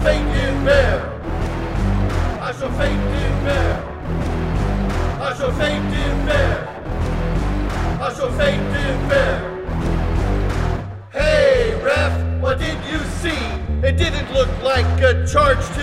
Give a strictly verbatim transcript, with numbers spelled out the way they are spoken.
fate him fair. I shall fate him fair. I shall fate him fair. I shall fate him fair. Hey, ref, what did you see? It didn't look like a charge to